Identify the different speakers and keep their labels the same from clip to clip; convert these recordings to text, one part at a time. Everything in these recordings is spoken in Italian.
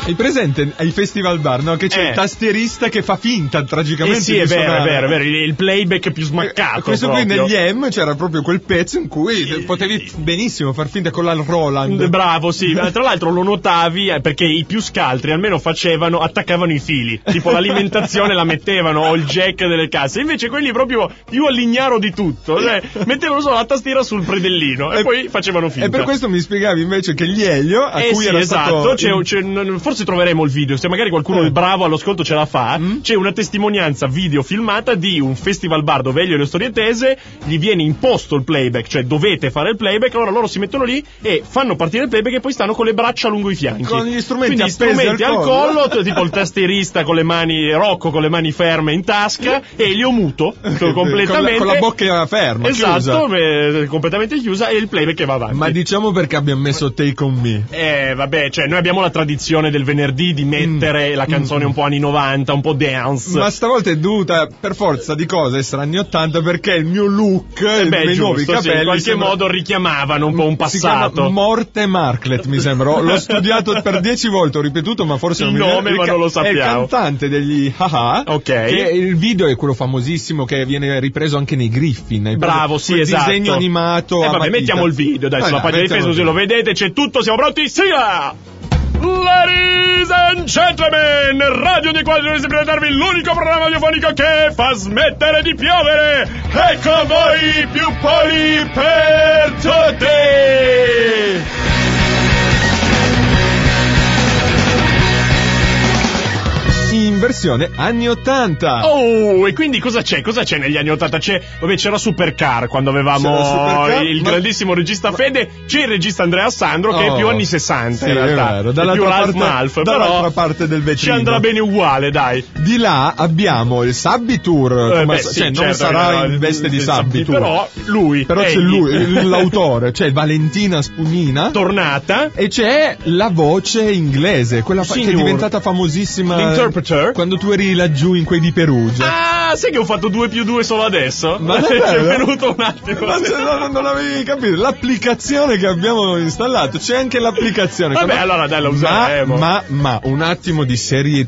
Speaker 1: Hai presente ai festival bar, no? Che c'è il tastierista che fa finta tragicamente
Speaker 2: sì,
Speaker 1: di
Speaker 2: è
Speaker 1: suonare.
Speaker 2: vero, il playback più smaccato.
Speaker 1: Questo
Speaker 2: proprio.
Speaker 1: qui negli M c'era proprio quel pezzo in cui potevi benissimo far finta con la Roland.
Speaker 2: Bravo, sì. Tra l'altro lo notavi perché i più scaltri almeno attaccavano i fili. Tipo l'alimentazione la mettevano o il jack delle casse. Invece quelli proprio più all'ignaro di tutto. Cioè, mettevano solo la tastiera sul predellino e poi facevano finta.
Speaker 1: E per questo mi spiegavi invece che gli Elio, a cui era
Speaker 2: esatto,
Speaker 1: stato...
Speaker 2: forse troveremo il video, se magari qualcuno bravo all'ascolto ce la fa. C'è una testimonianza video filmata di un festival bar dove Elio e le storie tese gli viene imposto il playback, cioè dovete fare il playback, allora loro si mettono lì e fanno partire il playback e poi stanno con le braccia lungo i fianchi.
Speaker 1: Con gli strumenti
Speaker 2: Quindi strumenti al collo, tipo il tastierista con le mani, Rocco con le mani ferme in tasca, e Elio muto completamente.
Speaker 1: Con la bocca ferma,
Speaker 2: esatto, completamente chiusa, e il playback che va avanti.
Speaker 1: Ma diciamo perché abbiamo messo Take On Me.
Speaker 2: Vabbè, cioè noi abbiamo la tradizione del venerdì di mettere la canzone un po' anni 90, un po' dance.
Speaker 1: Ma stavolta è dovuta per forza di cose essere anni 80 perché il mio look, i miei nuovi capelli
Speaker 2: in qualche modo richiamavano un po' un passato.
Speaker 1: Si chiama Morte Marklet, mi sembra. L'ho studiato per 10 volte, ho ripetuto, ma forse non mi viene.
Speaker 2: Ma non lo sappiamo.
Speaker 1: È il cantante degli Haha.
Speaker 2: Ok.
Speaker 1: Che il video è quello famosissimo che viene ripreso anche nei Griffin.
Speaker 2: Bravo, sì, esatto.
Speaker 1: Disegno animato.
Speaker 2: Vabbè, mettiamo il video, dai, sulla pagina di Facebook, se lo vedete, c'è tutto, siamo pronti, sigla! Ladies and gentlemen, Radio di Quadri deve presentarvi l'unico programma radiofonico che fa smettere di piovere. Ecco voi, più poli per tutti.
Speaker 1: In versione anni 80.
Speaker 2: Oh, e quindi cosa c'è? Cosa c'è negli anni 80? C'era Supercar quando avevamo il grandissimo regista Fede, c'è il regista Andrea Sandro che è più anni 60 in realtà.
Speaker 1: È vero, dall'altra parte del vetrino.
Speaker 2: Ci andrà bene uguale, dai.
Speaker 1: Di là abbiamo il Sabbi Tour, non sarà in veste di Sabbi Tour. Però c'è lui, l'autore, c'è Valentina Spugnina,
Speaker 2: tornata,
Speaker 1: e c'è la voce inglese, quella che è diventata famosissima.
Speaker 2: L'interpreter.
Speaker 1: Quando tu eri laggiù in quei di Perugia.
Speaker 2: Ah, sai che ho fatto 2+2 solo adesso?
Speaker 1: Ma
Speaker 2: ci è venuto un attimo.
Speaker 1: Ma non avevi capito? L'applicazione che abbiamo installato, c'è anche l'applicazione.
Speaker 2: Vabbè, allora dai, la useremo.
Speaker 1: Ma un attimo di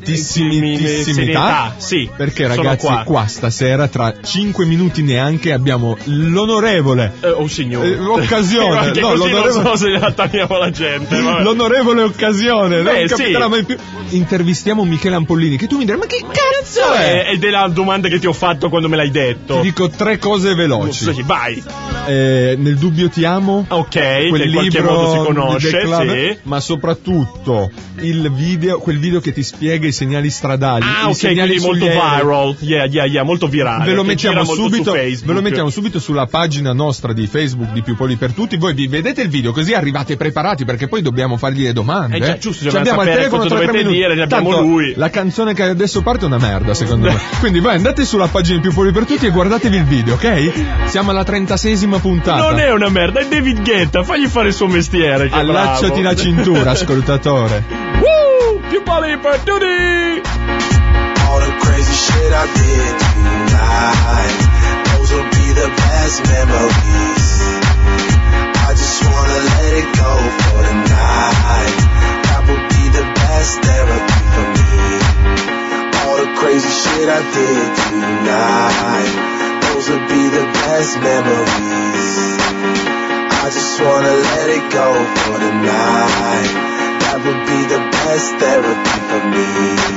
Speaker 1: serietà.
Speaker 2: Sì.
Speaker 1: Perché ragazzi, qua stasera, tra 5 minuti neanche, abbiamo l'onorevole.
Speaker 2: Oh signore.
Speaker 1: Occasione.
Speaker 2: No, così non so se la tagliamo la gente. Vabbè.
Speaker 1: L'onorevole occasione. Non capiterà mai più. Intervistiamo Michele Ampollini, che tu mi dirai, ma che cazzo è?
Speaker 2: Ed è la domanda che ti ho fatto quando me l'hai detto.
Speaker 1: Ti dico 3 cose veloci.
Speaker 2: Vai.
Speaker 1: Nel dubbio ti amo.
Speaker 2: Ok,
Speaker 1: quel
Speaker 2: che in qualche
Speaker 1: libro
Speaker 2: modo si conosce, sì.
Speaker 1: Ma soprattutto quel video che ti spiega i segnali stradali.
Speaker 2: Segnali molto viral. Molto virale.
Speaker 1: Ve lo mettiamo subito sulla pagina nostra di Facebook di Più Poli per Tutti. Voi vi vedete il video, così arrivate preparati, perché poi dobbiamo fargli le domande.
Speaker 2: Giusto,
Speaker 1: abbiamo al telefono
Speaker 2: cosa dovete dire, ne abbiamo lui.
Speaker 1: La canzone che adesso parte è una merda, secondo me. Quindi voi andate sulla pagina di Più Poli per Tutti e guardatevi il video, ok? Siamo alla 36esima puntata.
Speaker 2: Non è una merda, è David Guetta, fagli fare il suo mestiere. Che
Speaker 1: allacciati la cintura, ascoltatore.
Speaker 2: Più Poli per Tutti.
Speaker 3: All the crazy shit I did tonight, those will be the best memories. I just wanna let it go for the night. That would be the best therapy for me. All the crazy shit I did tonight, those would be the best memories. I just wanna let it go for the night. That would be the best therapy for me.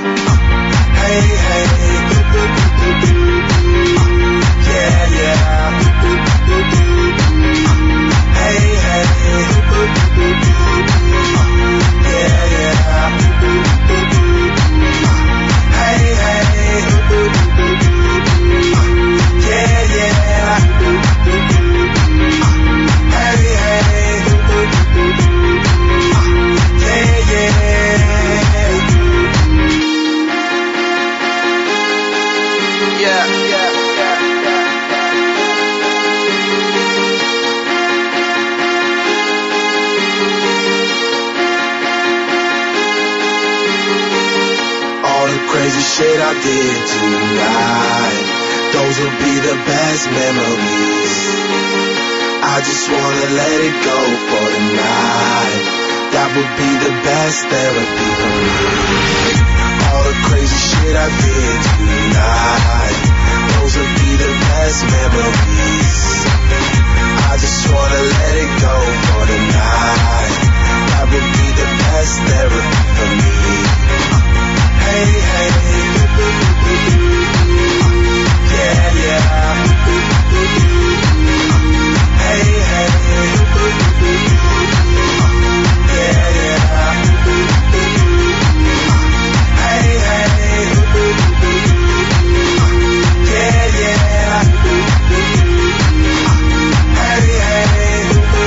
Speaker 3: Hey, hey, yeah, yeah. Hey, hey, yeah, yeah. Hey, hey, yeah, yeah. Hey, hey, yeah, yeah. Crazy shit I did tonight, those will be the best memories. I just wanna let it go for the night. That That would be the best therapy for me. All the crazy shit I did tonight, those would be the best memories. I just wanna let it go for the night. That would be the best therapy for me. Hey, hey, yeah, yeah. Hey, hey, yeah, yeah. Hey, hey, yeah, yeah. Hey, hey,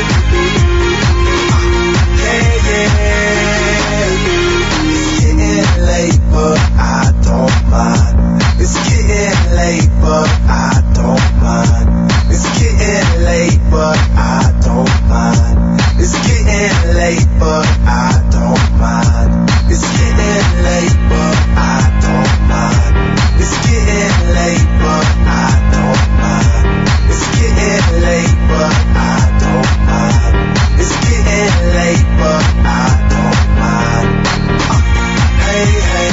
Speaker 3: yeah, yeah. It's getting late, but I don't mind. It's getting late, but I don't mind. It's getting late, but I don't mind. It's getting late, but I don't mind. It's getting late, but I don't mind. It's getting late, but I don't mind. It's getting late, but I don't mind. It's getting late, but I don't mind. Hey, hey,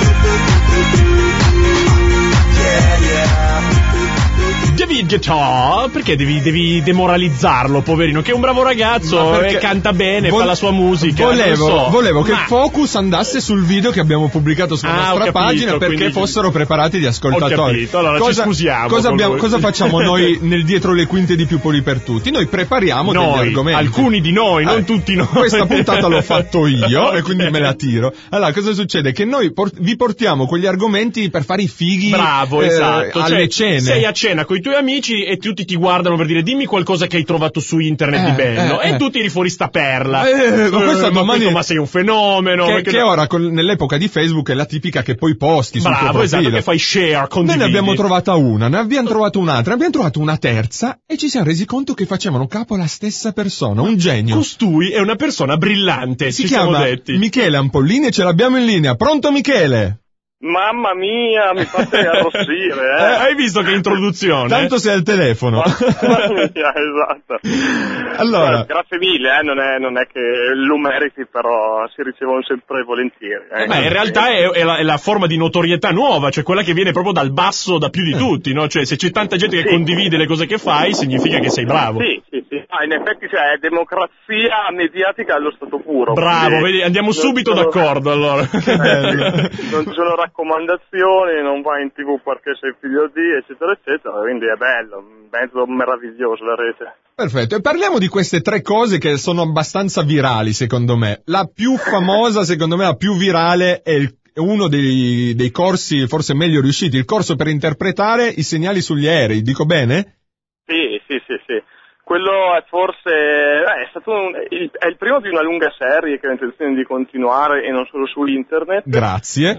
Speaker 3: yeah, yeah.
Speaker 2: David Guetta, perché devi demoralizzarlo, poverino, che è un bravo ragazzo e canta bene, fa la sua musica.
Speaker 1: Volevo che il focus andasse sul video che abbiamo pubblicato sulla nostra pagina, perché fossero preparati gli ascoltatori.
Speaker 2: Ho capito, allora ci scusiamo.
Speaker 1: Cosa facciamo noi nel dietro le quinte di Più Poli per Tutti? Noi prepariamo degli argomenti.
Speaker 2: Alcuni di noi, non tutti noi.
Speaker 1: Questa puntata l'ho fatto io e quindi me la tiro. Allora, cosa succede? Che noi vi portiamo quegli argomenti per fare i fighi.
Speaker 2: Bravo, esatto.
Speaker 1: Alle cene.
Speaker 2: Sei a cena con i tuoi amici e tutti ti guardano per dire dimmi qualcosa che hai trovato su internet di bello e tu tiri fuori sta perla. Ma sei un fenomeno.
Speaker 1: Che ora nell'epoca di Facebook è la tipica che poi posti sul tuo profilo.
Speaker 2: Esatto, che fai share, condividi.
Speaker 1: Noi ne abbiamo trovata una, ne abbiamo trovato un'altra, ne abbiamo trovato una terza e ci siamo resi conto che facevano capo alla stessa persona, un genio.
Speaker 2: Costui è una persona brillante,
Speaker 1: si chiama Michele Ampollini e ce l'abbiamo in linea. Pronto Michele?
Speaker 4: Mamma mia, mi fate arrossire,
Speaker 2: Hai visto che introduzione?
Speaker 1: Tanto sei al telefono.
Speaker 4: Mamma mia, esatto.
Speaker 1: Allora,
Speaker 4: grazie mille, non è che lo meriti, però si ricevono sempre volentieri.
Speaker 2: In realtà è la forma di notorietà nuova, cioè quella che viene proprio dal basso da più di tutti, no? Cioè se c'è tanta gente che condivide le cose che fai, significa che sei bravo.
Speaker 4: Sì. In effetti è democrazia mediatica allo stato puro.
Speaker 2: Bravo, vedi, andiamo subito d'accordo allora.
Speaker 4: Non ci sono raccomandazioni, non vai in TV perché sei figlio di, eccetera, eccetera, quindi è bello, un mezzo meraviglioso la rete.
Speaker 1: Perfetto, e parliamo di queste tre cose che sono abbastanza virali secondo me. La più famosa, secondo me, la più virale è uno dei corsi forse meglio riusciti, il corso per interpretare i segnali sugli aerei, dico bene?
Speaker 4: Sì. Quello è forse è stato è il primo di una lunga serie che ho intenzione di continuare e non solo su internet.
Speaker 1: Grazie.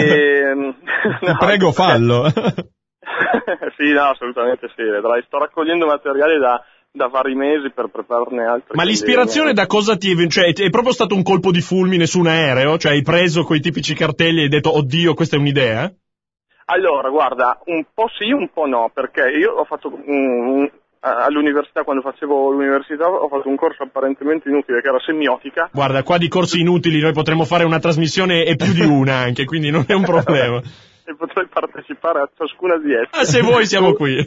Speaker 1: Prego, fallo.
Speaker 4: Sì, no, assolutamente sì. Vedrai, sto raccogliendo materiale da vari mesi per prepararne altri.
Speaker 2: Ma l'ispirazione da cosa ti è? Cioè, è proprio stato un colpo di fulmine su un aereo? Cioè, hai preso quei tipici cartelli e hai detto, oddio, questa è un'idea?
Speaker 4: Allora, guarda, un po' sì, un po' no, perché io ho fatto all'università, quando facevo l'università, ho fatto un corso apparentemente inutile che era semiotica.
Speaker 2: Guarda, qua di corsi inutili noi potremmo fare una trasmissione e più di una anche, quindi non è un problema.
Speaker 4: E potrei partecipare a ciascuna di esse.
Speaker 2: Se vuoi siamo qui.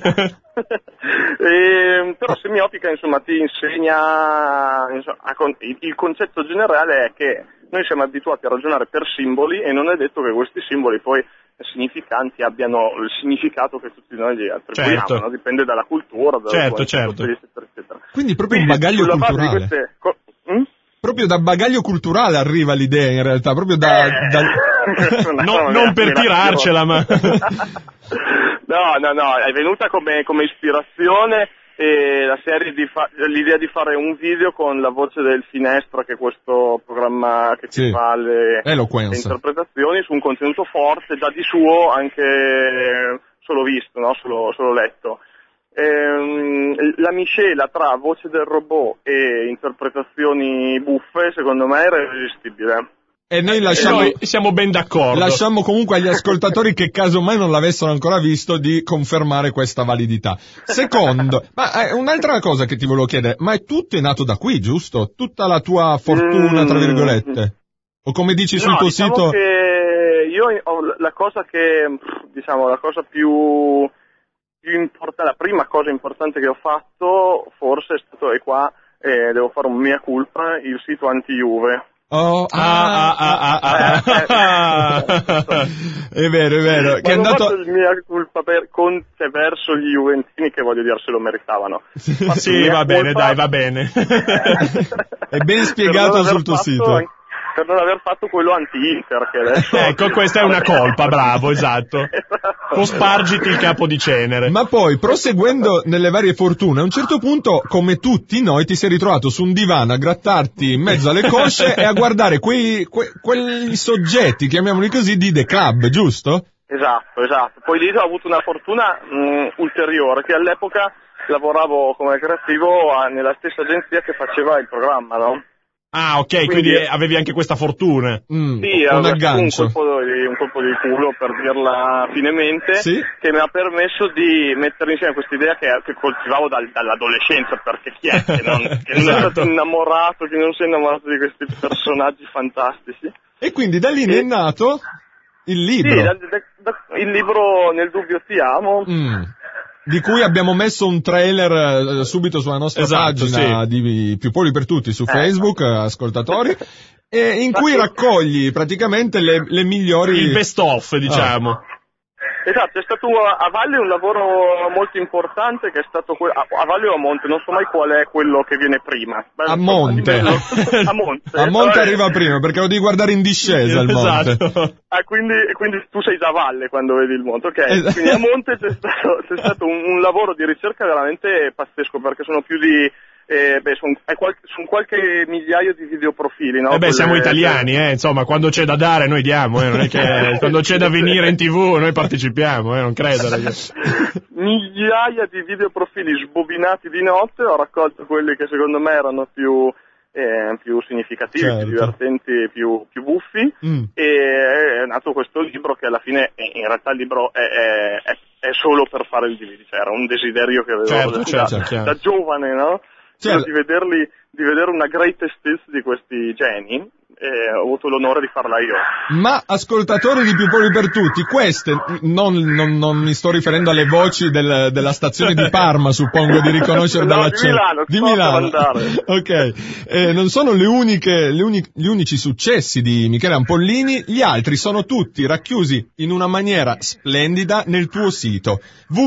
Speaker 4: Però semiotica, insomma, ti insegna, il concetto generale è che noi siamo abituati a ragionare per simboli e non è detto che questi simboli poi significanti abbiano il significato che tutti noi gli attribuiamo,
Speaker 2: certo.
Speaker 4: No? Dipende dalla cultura,
Speaker 2: certo.
Speaker 4: eccetera.
Speaker 1: Quindi proprio un bagaglio culturale. Proprio da bagaglio culturale arriva l'idea in realtà, proprio
Speaker 2: non per tirarcela, ma
Speaker 4: no, è venuta come ispirazione e la serie l'idea di fare un video con la voce del Finestra, che è questo programma che ti fa le interpretazioni su un contenuto forte, già di suo anche solo visto, no? Solo letto. La miscela tra voce del robot e interpretazioni buffe secondo me era irresistibile.
Speaker 1: E noi noi
Speaker 2: siamo ben d'accordo.
Speaker 1: Lasciamo comunque agli ascoltatori che casomai non l'avessero ancora visto di confermare questa validità. Secondo, ma un'altra cosa che ti volevo chiedere, ma tutto è nato da qui, giusto? Tutta la tua fortuna, tra virgolette? O come dici sul tuo sito?
Speaker 4: Che io ho la cosa che, diciamo, la cosa più importante, la prima cosa importante che ho fatto, forse è stato, e qua devo fare un mea culpa, il sito anti-Juve.
Speaker 1: Oh, è vero. Che è andato
Speaker 4: il mia colpa verso gli juventini, che voglio dire se lo meritavano.
Speaker 2: Sì, va bene, dai, va bene.
Speaker 1: È ben spiegato sul tuo sito.
Speaker 4: Per non aver fatto quello anti-Inter, che adesso...
Speaker 2: Ecco, questa è una colpa, bravo, esatto. Spargiti il capo di cenere.
Speaker 1: Ma poi, proseguendo nelle varie fortune, a un certo punto, come tutti noi, ti sei ritrovato su un divano a grattarti in mezzo alle cosce e a guardare quei soggetti, chiamiamoli così, di The Club, giusto?
Speaker 4: Esatto. Poi lì ho avuto una fortuna ulteriore, che all'epoca lavoravo come creativo nella stessa agenzia che faceva il programma, no?
Speaker 2: Ah, ok, quindi avevi anche questa fortuna.
Speaker 4: Sì, un aggancio. Un colpo di culo, per dirla finemente, sì? Che mi ha permesso di mettere insieme questa idea che coltivavo dall'adolescenza, perché chi è che non è stato innamorato, che non si è innamorato di questi personaggi fantastici.
Speaker 1: E quindi da lì ne è nato il libro.
Speaker 4: Sì, il libro Nel dubbio ti amo.
Speaker 1: Di cui abbiamo messo un trailer subito sulla nostra pagina di Più Poli per Tutti su Facebook, ascoltatori, e in cui raccogli praticamente le migliori...
Speaker 2: Il best of, diciamo.
Speaker 4: Esatto, è stato a valle un lavoro molto importante, che è stato a valle o a monte, non so mai qual è quello che viene prima.
Speaker 1: A monte. A monte arriva prima, perché lo devi guardare in discesa il monte.
Speaker 4: Quindi tu sei da valle quando vedi il monte, ok? Esatto. Quindi a monte c'è stato un lavoro di ricerca veramente pazzesco, perché sono più di... sono qualche migliaio di videoprofili, no?
Speaker 2: Siamo italiani, insomma, quando c'è da dare noi diamo, non è che quando c'è da venire in TV noi partecipiamo, non credo.
Speaker 4: Migliaia di videoprofili sbobinati di notte, ho raccolto quelli che secondo me erano più significativi, più divertenti, più buffi, e è nato questo libro, che alla fine, in realtà il libro è solo per fare il DVD, cioè era un desiderio che avevo da giovane, no? Di vedere una greatest hits di questi geni, e ho avuto l'onore di farla io.
Speaker 1: Ma ascoltatori di Più Poli per Tutti, queste non mi sto riferendo alle voci della stazione di Parma, suppongo di riconoscere dall'accento.
Speaker 4: Di Milano.
Speaker 1: Ok, non sono gli unici successi di Michele Ampollini, gli altri sono tutti racchiusi in una maniera splendida nel tuo sito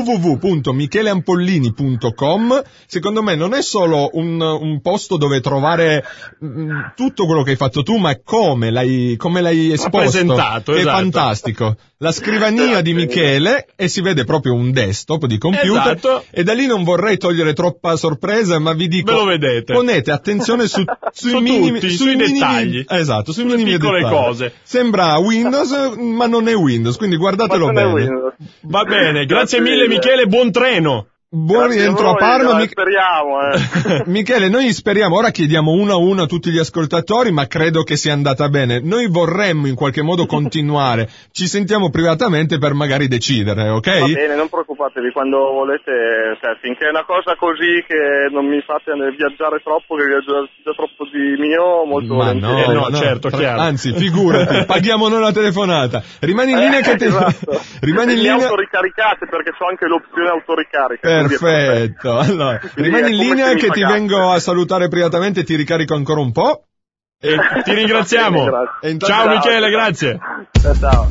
Speaker 1: www.micheleampollini.com. Secondo me non è solo un posto dove trovare tutto quello che hai fatto tu, ma è come l'hai esposto,
Speaker 2: è
Speaker 1: fantastico. La scrivania di Michele, e si vede proprio un desktop di computer, e da lì non vorrei togliere troppa sorpresa, ma vi dico,
Speaker 2: ve lo vedete,
Speaker 1: ponete attenzione sui
Speaker 2: dettagli,
Speaker 1: esatto, sui minimi
Speaker 2: piccole
Speaker 1: dettagli.
Speaker 2: Cose.
Speaker 1: Sembra Windows, ma non è Windows, quindi guardatelo bene.
Speaker 2: Va bene, grazie mille Michele, buon treno.
Speaker 1: Buon rientro a Parma.
Speaker 4: Speriamo.
Speaker 1: Michele, noi speriamo, ora chiediamo uno a uno a tutti gli ascoltatori, ma credo che sia andata bene. Noi vorremmo in qualche modo continuare, ci sentiamo privatamente per magari decidere, ok?
Speaker 4: Va bene, non preoccupatevi, quando volete, finché è una cosa così che non mi fate viaggiare troppo, che viaggio già troppo di mio, molto volentieri.
Speaker 2: No, certo, chiaro.
Speaker 1: Anzi, figurati, paghiamo noi la telefonata. Rimani in linea che
Speaker 4: rimani in linea. Autoricaricate, perché c'ho anche l'opzione autoricarica.
Speaker 1: Perfetto, allora, rimani in linea che ti vengo a salutare privatamente, ti ricarico ancora un po'.
Speaker 2: E ti ringraziamo. Ciao Michele, grazie.
Speaker 4: Ciao.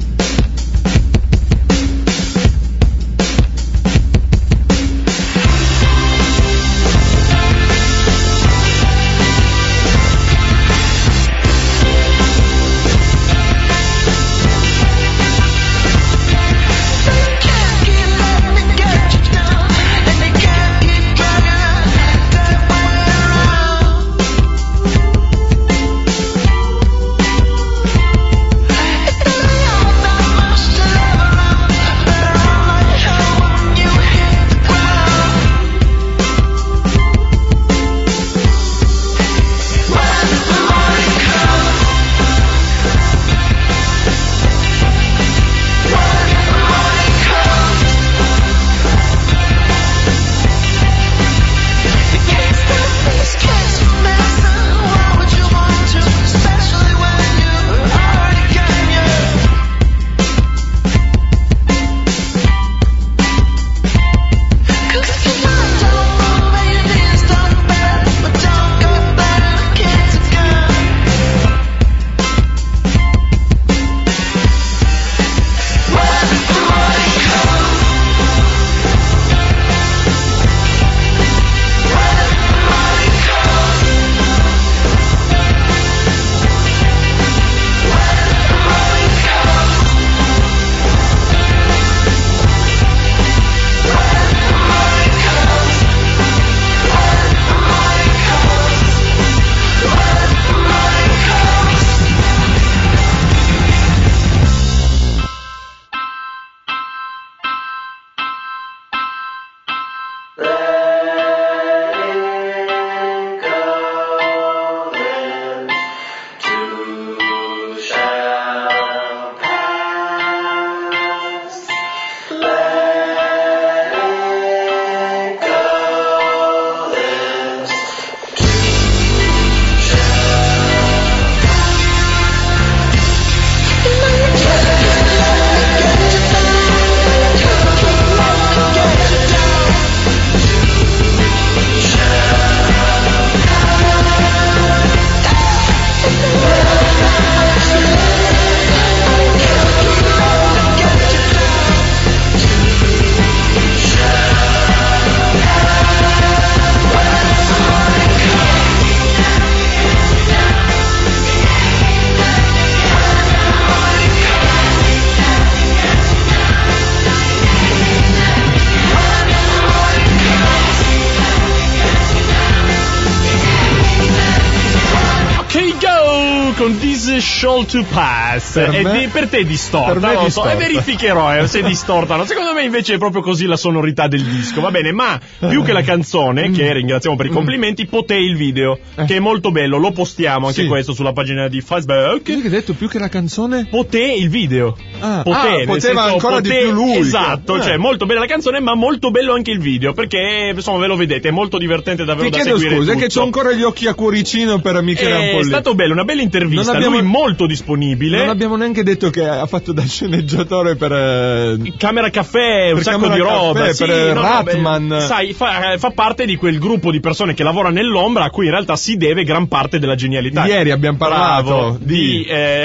Speaker 2: con This Shall to Pass. Per te distorta,
Speaker 1: per me
Speaker 2: lo
Speaker 1: distorta.
Speaker 2: So, e verificherò se distortano. Secondo me invece è proprio così la sonorità del disco, va bene, ma più che la canzone, che ringraziamo per i complimenti, potè il video, che è molto bello, lo postiamo anche questo sulla pagina di Facebook.
Speaker 1: Che hai detto più che la canzone?
Speaker 2: Potè il video.
Speaker 1: Poteva ancora di più lui.
Speaker 2: Esatto, cioè molto bella la canzone, ma molto bello anche il video, perché insomma ve lo vedete, è molto divertente davvero da seguire.
Speaker 1: Ti chiedo scusa,
Speaker 2: tutto.
Speaker 1: è che c'ho ancora gli occhi a cuoricino per Michele Ampolletti.
Speaker 2: È stato bello, una bella intervista, lui molto disponibile.
Speaker 1: Non abbiamo neanche detto che ha fatto da sceneggiatore per
Speaker 2: Camera Caffè, un sacco di roba,
Speaker 1: per Ratman.
Speaker 2: Sai, fa parte di quel gruppo di persone che lavora nell'ombra a cui in realtà si deve gran parte della genialità.
Speaker 1: Ieri abbiamo parlato
Speaker 2: di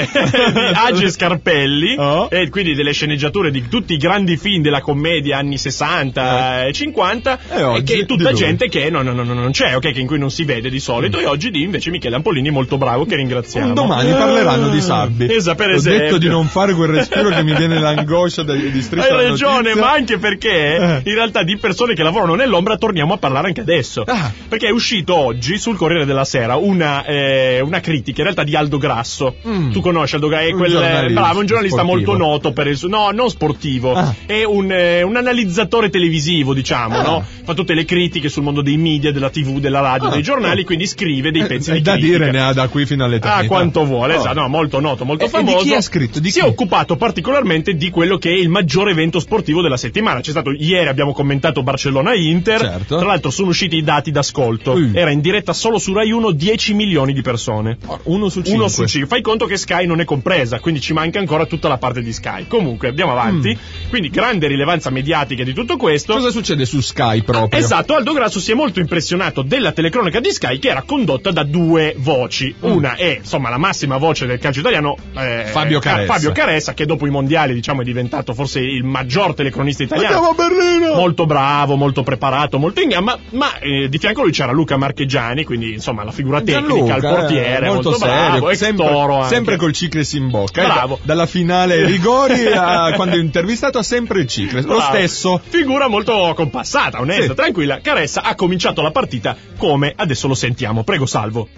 Speaker 2: Agi Scarpelli, e quindi delle sceneggiature di tutti i grandi film della commedia anni 60 e 50, e che è tutta gente che non c'è, che in cui non si vede di solito, e oggi di invece Michele Ampollini molto bravo, che ringraziamo.
Speaker 1: Domani parleranno di Sabbi.
Speaker 2: Per
Speaker 1: Ho
Speaker 2: esempio.
Speaker 1: detto di non fare quel respiro che mi viene l'angoscia di striscia.
Speaker 2: Hai ragione, ma anche perché in realtà di persone che lavorano nell'ombra torniamo a parlare anche adesso. Perché è uscito oggi sul Corriere della Sera una critica in realtà di Aldo Grasso. Tu conosci Aldo Grasso? È un giornalista sportivo. Molto noto per il suo, non sportivo, è un analizzatore televisivo, diciamo, no? Fa tutte le critiche sul mondo dei media, della TV, della radio, dei giornali, quindi scrive dei pezzi di
Speaker 1: da
Speaker 2: critica.
Speaker 1: dire ne ha da qui fino all'eternità.
Speaker 2: Quanto vuole, esatto, molto noto, molto famoso.
Speaker 1: E di chi ha scritto?
Speaker 2: Si è occupato particolarmente di quello che è il maggiore evento sportivo della settimana. C'è stato ieri, abbiamo commentato Barcellona-Inter,
Speaker 1: certo.
Speaker 2: Tra l'altro sono usciti i dati d'ascolto, era in diretta solo su Rai 1 10 milioni di persone.
Speaker 1: 1 su 5.
Speaker 2: Fai conto che Sky non è compresa, quindi ci manca ancora tutta la parte di Sky. Comunque andiamo avanti, quindi grande rilevanza mediatica di tutto questo.
Speaker 1: Cosa succede su Sky proprio?
Speaker 2: Esatto, Aldo Grasso si è molto impressionato della telecronaca di Sky, che era condotta da due voci. Una è insomma la massima voce del calcio italiano,
Speaker 1: Fabio Caressa,
Speaker 2: che dopo i mondiali diciamo è diventato forse il maggior telecronista italiano.
Speaker 1: Andiamo a Berlino!
Speaker 2: Molto bravo, molto preparato, molto in gamba, ma di fianco a lui c'era Luca Marcheggiani, quindi insomma la figura tecnica, il portiere, molto
Speaker 1: serio,
Speaker 2: bravo,
Speaker 1: sempre col Cicles in bocca.
Speaker 2: Bravo.
Speaker 1: Dalla finale rigori a quando è intervistato ha sempre il Cicles, lo stesso.
Speaker 2: Figura molto compassata, onesta, tranquilla. Caressa ha cominciato la partita come adesso lo sentiamo. Prego, Salvo.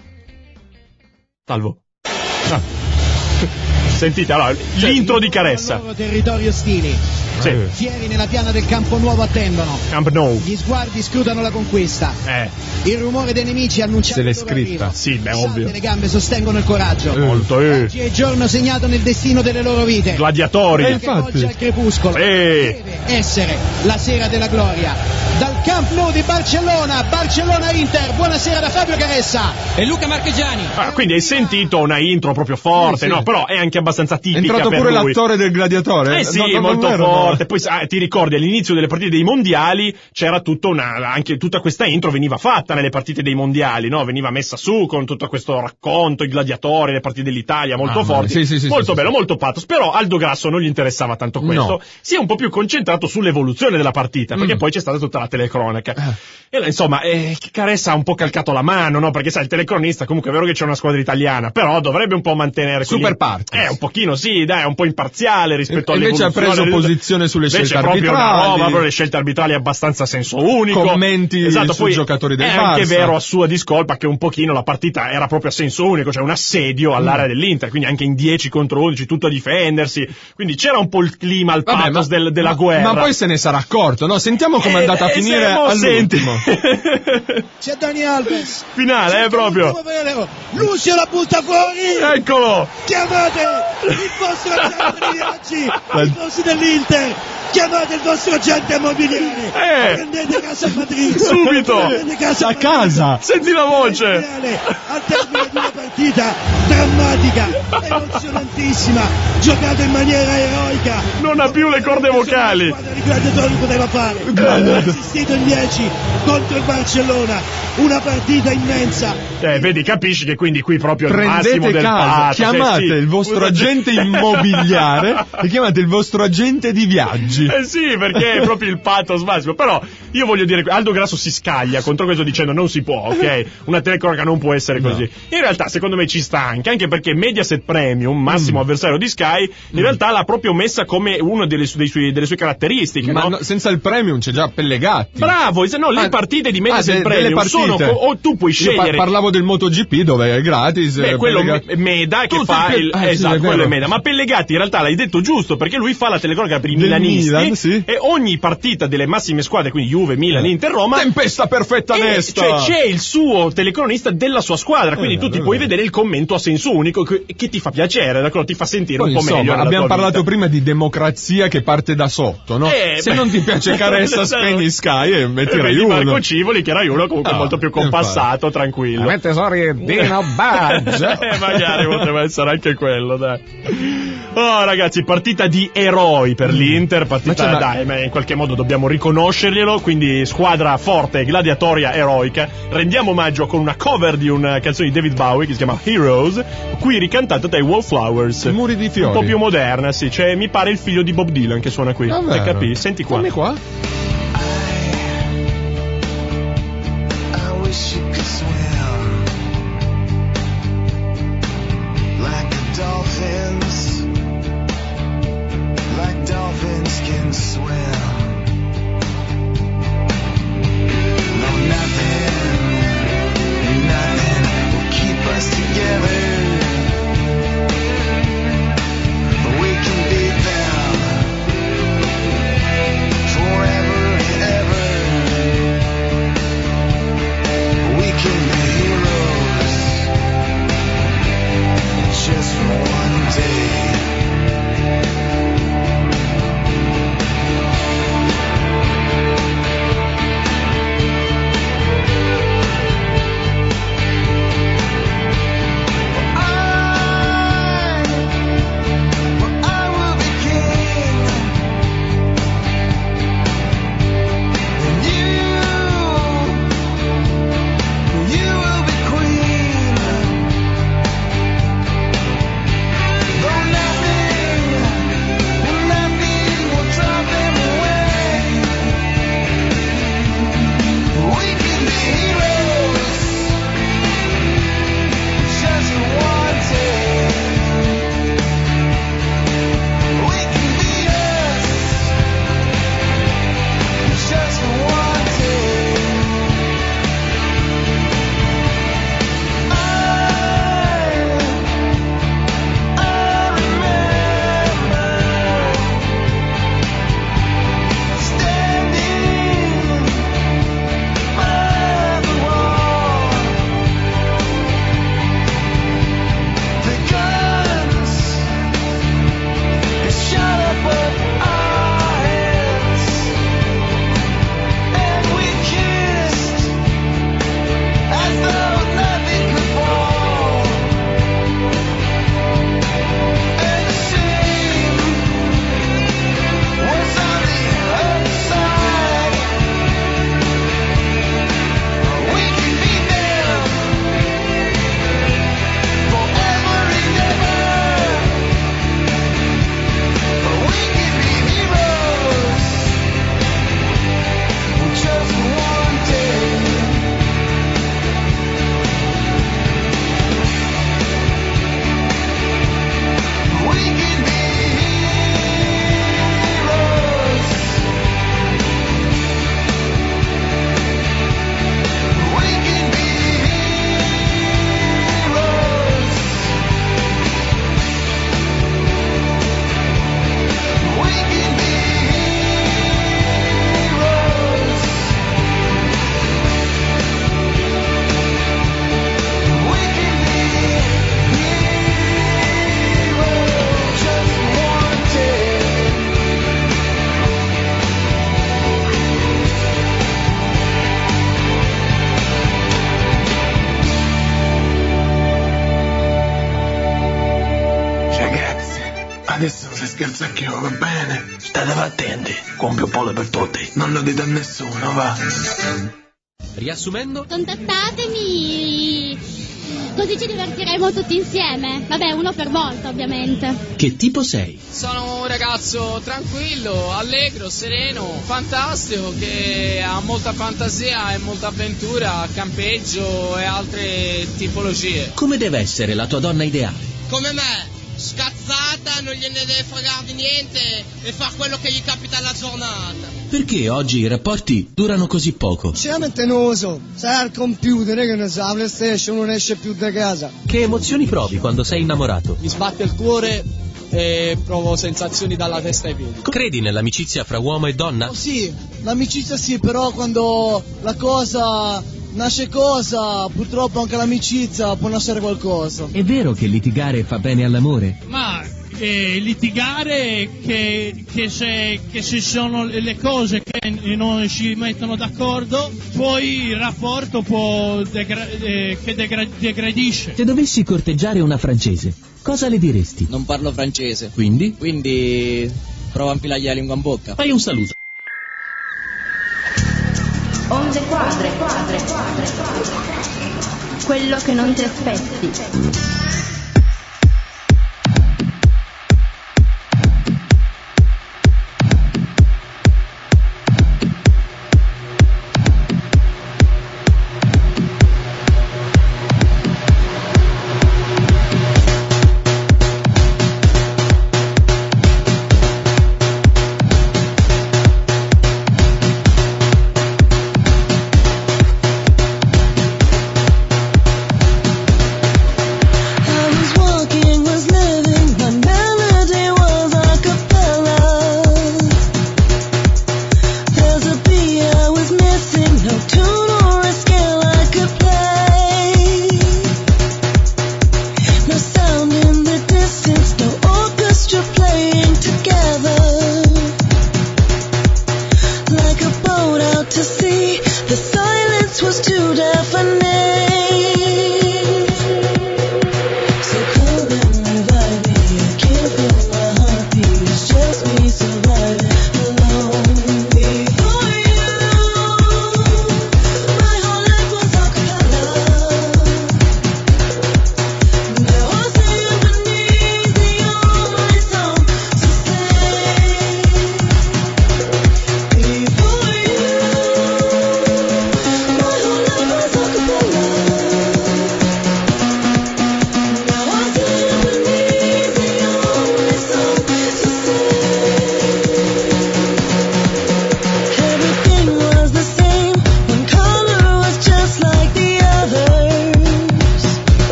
Speaker 2: Sentite, allora, l'intro di Caressa.
Speaker 5: Al loro territorio ostili.
Speaker 2: Sì.
Speaker 5: Fieri nella piana del Campo Nuovo attendono.
Speaker 2: Camp Nou.
Speaker 5: Gli sguardi scrutano la conquista. Il rumore dei nemici annuncia
Speaker 1: se l'è
Speaker 5: il loro
Speaker 1: scritta.
Speaker 5: arrivo.
Speaker 2: Sì, beh, ovvio.
Speaker 5: Le gambe sostengono il coraggio.
Speaker 2: Molto.
Speaker 5: Oggi è il giorno segnato nel destino delle loro vite.
Speaker 2: Gladiatori.
Speaker 5: Che volge al crepuscolo. Deve essere la sera della gloria. Dal Camp Nou di Barcellona-Inter. Buonasera da Fabio Caressa
Speaker 6: e Luca Marcheggiani.
Speaker 2: Quindi hai sentito una intro proprio forte, no? Però è anche abbastanza tipica.
Speaker 1: È entrato
Speaker 2: per
Speaker 1: pure
Speaker 2: lui.
Speaker 1: L'attore del gladiatore?
Speaker 2: Molto forte. Poi ti ricordi all'inizio delle partite dei mondiali c'era anche tutta questa intro veniva fatta nelle partite dei mondiali, no? Veniva messa su con tutto questo racconto, i gladiatori, le partite dell'Italia, molto forti, molto bello, molto pathos. Però Aldo Grasso non gli interessava tanto questo, si è un po' più concentrato sull'evoluzione della partita, perché poi c'è stata tutta la telecronaca. E insomma, Caressa ha un po' calcato la mano, no? Perché sai, il telecronista comunque è vero che c'è una squadra italiana, però dovrebbe un po' mantenere
Speaker 1: super parte.
Speaker 2: Un pochino è un po' imparziale rispetto all'evoluzione.
Speaker 1: Invece ha preso posizione sulle scelte arbitrali.
Speaker 2: Proprio le scelte arbitrali abbastanza a senso unico.
Speaker 1: Commenti sui
Speaker 2: poi
Speaker 1: giocatori del Barça.
Speaker 2: È anche vero a sua discolpa che un pochino la partita era proprio a senso unico, cioè un assedio all'area dell'Inter, quindi anche in 10 contro 11, tutto a difendersi. Quindi c'era un po' il clima, il pathos della guerra.
Speaker 1: Ma poi se ne sarà accorto, no? Sentiamo come è andata a finire all'ultimo.
Speaker 5: C'è Dani Alves.
Speaker 2: Finale, proprio.
Speaker 5: Lucio la butta fuori.
Speaker 2: Eccolo.
Speaker 5: Chiamate il vostro agente di viaggi, i tifosi dell'Inter. Chiamate il vostro agente immobiliare. Prendete casa Madrid.
Speaker 2: Subito.
Speaker 1: A casa.
Speaker 2: Senti la voce.
Speaker 5: Al termine di una partita drammatica, emozionantissima, giocata in maniera eroica.
Speaker 2: Non ha più le corde vocali.
Speaker 5: La squadra di gladiatori poteva fare. Ha assistito in 10 contro il Barcellona. Una partita immensa.
Speaker 2: Vedi, capisci che quindi qui proprio il
Speaker 1: prendete
Speaker 2: massimo del pathos.
Speaker 1: Chiamate il vostro agente immobiliare e chiamate il vostro agente di viaggi.
Speaker 2: Sì, perché è proprio il pathos massimo. Però io voglio dire, Aldo Grasso si scaglia contro questo dicendo non si può, ok? Una telecronaca non può essere così. In realtà, secondo secondo me ci sta anche perché Mediaset Premium, massimo avversario di Sky, in realtà l'ha proprio messa come una delle sue caratteristiche.
Speaker 1: Ma
Speaker 2: no?
Speaker 1: Senza il Premium c'è già Pellegatti.
Speaker 2: Bravo, no, le partite di Mediaset Premium sono o tu puoi scegliere.
Speaker 1: Parlavo del MotoGP dove è gratis.
Speaker 2: Quello Meda che fa esatto, quello è Meda. Ma Pellegatti in realtà l'hai detto giusto, perché lui fa la telecronaca per i milanisti
Speaker 1: Milan, sì.
Speaker 2: E ogni partita delle massime squadre, quindi Juve, Milan, Inter, Roma,
Speaker 1: tempesta perfetta Nesta.
Speaker 2: Cioè c'è il suo telecronista della sua squadra, quindi tu ti puoi vedere il commento a senso unico che ti fa piacere, ti fa sentire un po' meglio.
Speaker 1: Abbiamo parlato prima di democrazia che parte da sotto, no? Se non ti piace Caressa, spegni Sky e metti Rai 1.
Speaker 2: Marco Civoli, che Rai 1 comunque molto più compassato, tranquillo.
Speaker 1: Avete Dino Badge.
Speaker 2: Magari poteva essere anche quello, dai. Oh ragazzi, partita di eroi per l'Inter, ma in qualche modo dobbiamo riconoscerglielo, quindi squadra forte, gladiatoria, eroica. Rendiamo omaggio con una cover di una canzone di David Bowie che si chiama Heroes, qui ricantata dai Wallflowers.
Speaker 1: Muri di fiori.
Speaker 2: Un po' più moderna, sì, cioè mi pare il figlio di Bob Dylan che suona qui. Capi? Senti qua.
Speaker 1: Fammi qua.
Speaker 6: Adesso se scherzo anch'io, va bene? State attenti, compio pole per tutti. Non lo dite a nessuno, va.
Speaker 7: Riassumendo?
Speaker 8: Contattatemi
Speaker 7: così ci divertiremo tutti insieme. Vabbè, uno per volta, ovviamente.
Speaker 8: Che tipo sei?
Speaker 9: Sono un ragazzo tranquillo, allegro, sereno, fantastico, che ha molta fantasia e molta avventura, campeggio e altre tipologie.
Speaker 8: Come deve essere la tua donna ideale?
Speaker 10: Come me, scazzata, non gliene deve fregare di niente e fa quello che gli capita alla giornata.
Speaker 8: Perché oggi i rapporti durano così poco?
Speaker 11: Sinceramente non lo so, sai al computer che ne sa, la PlayStation non esce più da casa.
Speaker 8: Che emozioni provi quando sei innamorato?
Speaker 9: Mi sbatte il cuore e provo sensazioni dalla testa ai piedi.
Speaker 8: Credi nell'amicizia fra uomo e donna?
Speaker 11: Oh, sì, l'amicizia sì, però quando la cosa nasce purtroppo anche l'amicizia può nascere qualcosa.
Speaker 8: È vero che litigare fa bene all'amore?
Speaker 12: Ma litigare che se sono le cose che non si mettono d'accordo, poi il rapporto può degradisce.
Speaker 8: Se dovessi corteggiare una francese, cosa le diresti?
Speaker 9: Non parlo francese.
Speaker 8: Quindi?
Speaker 9: Quindi prova a infilargli la lingua in bocca.
Speaker 8: Fai un saluto.
Speaker 13: Onde quadre. Quello che non ti aspetti.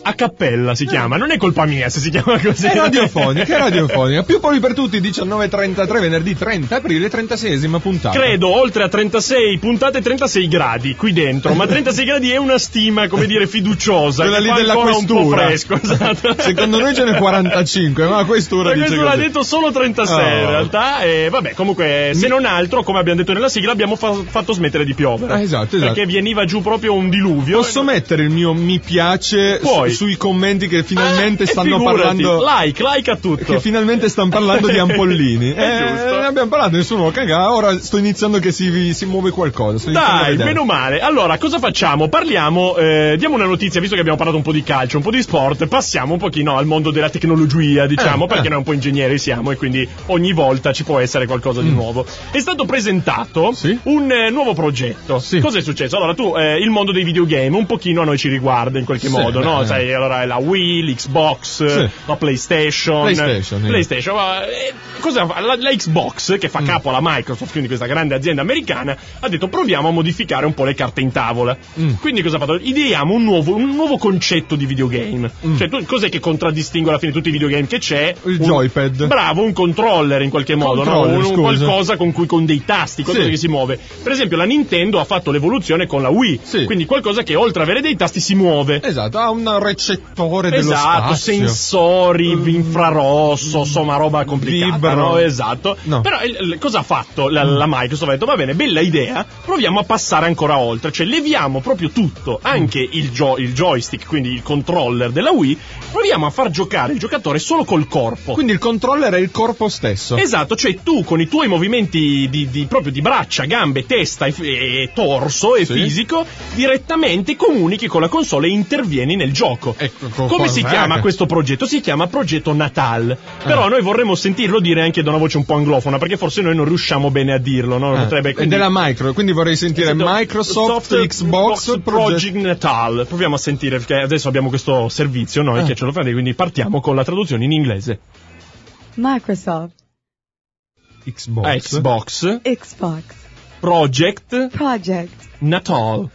Speaker 2: a cappella si chiama, non è colpa mia se si chiama così.
Speaker 1: È radiofonica. Più poli per tutti, 19:33, venerdì 30 aprile, 36esima puntata.
Speaker 2: Credo, oltre a 36 puntate, 36 gradi qui dentro, ma 36 gradi è una stima, come dire, fiduciosa.
Speaker 1: Quella lì della questura.
Speaker 2: Un po' fresco, esatto.
Speaker 1: Secondo noi ce n'è 45, ma la questura dice
Speaker 2: questura ha detto solo 36 in realtà, e vabbè, comunque, se non altro, come abbiamo detto nella sigla, abbiamo fatto smettere di piovere.
Speaker 1: Esatto.
Speaker 2: Perché veniva giù proprio un diluvio.
Speaker 1: Posso mettere il mio mi piace sui commenti che finalmente stanno parlando.
Speaker 2: Like a tutto.
Speaker 1: Che finalmente stanno parlando di ampollini. Ne abbiamo parlato, nessuno lo caga. Ora sto iniziando che si muove qualcosa.
Speaker 2: Dai, meno male. Allora, cosa facciamo? Parliamo, diamo una notizia, visto che abbiamo parlato un po' di calcio, un po' di sport, passiamo un pochino al mondo della tecnologia, diciamo, perché noi un po' ingegneri siamo e quindi ogni volta ci può essere qualcosa di nuovo. È stato presentato un nuovo progetto. Cosa è successo? Allora, tu, il mondo dei videogame un pochino a noi ci riguarda in qualche modo, no? Sai, allora la Wii, l'Xbox, la PlayStation. Cos'è? La Xbox, che fa capo alla Microsoft, quindi questa grande azienda americana, ha detto proviamo a modificare un po' le carte in tavola. Quindi cosa ha fatto? Ideiamo un nuovo concetto di videogame. Cioè, cos'è che contraddistingue alla fine tutti i videogame che c'è?
Speaker 1: Il joypad.
Speaker 2: Bravo, un controller in qualche modo, no? Qualcosa con dei tasti, qualcosa che si muove. Per esempio, la Nintendo ha fatto l'evoluzione con la Wii, quindi qualcosa che oltre ad avere dei tasti si muove.
Speaker 1: Esatto, ha un recettore dello spazio.
Speaker 2: Sensori, infrarosso, insomma, roba complicata, no? Esatto. No. Però cosa ha fatto la Microsoft? Ha detto, va bene, bella idea, proviamo a passare ancora oltre, cioè leviamo proprio tutto, anche il joystick, quindi il controller della Wii, proviamo a far giocare il giocatore solo col corpo.
Speaker 1: Quindi il controller è il corpo stesso.
Speaker 2: Esatto, cioè tu con i tuoi movimenti proprio di braccia, gambe, testa e torso e fisico direttamente comunichi con la console e intervieni nel gioco. Come si chiama questo progetto? Si chiama Progetto Natal. Però noi vorremmo sentirlo dire anche da una voce un po' anglofona, perché forse noi non riusciamo bene a dirlo, no? Potrebbe,
Speaker 1: quindi... È della Micro, quindi vorrei sentire Microsoft Xbox
Speaker 2: Project Natal. Proviamo a sentire, perché adesso abbiamo questo servizio noi che ce lo fa, quindi partiamo con la traduzione in inglese.
Speaker 14: Microsoft
Speaker 2: Xbox
Speaker 14: Project
Speaker 2: Natal.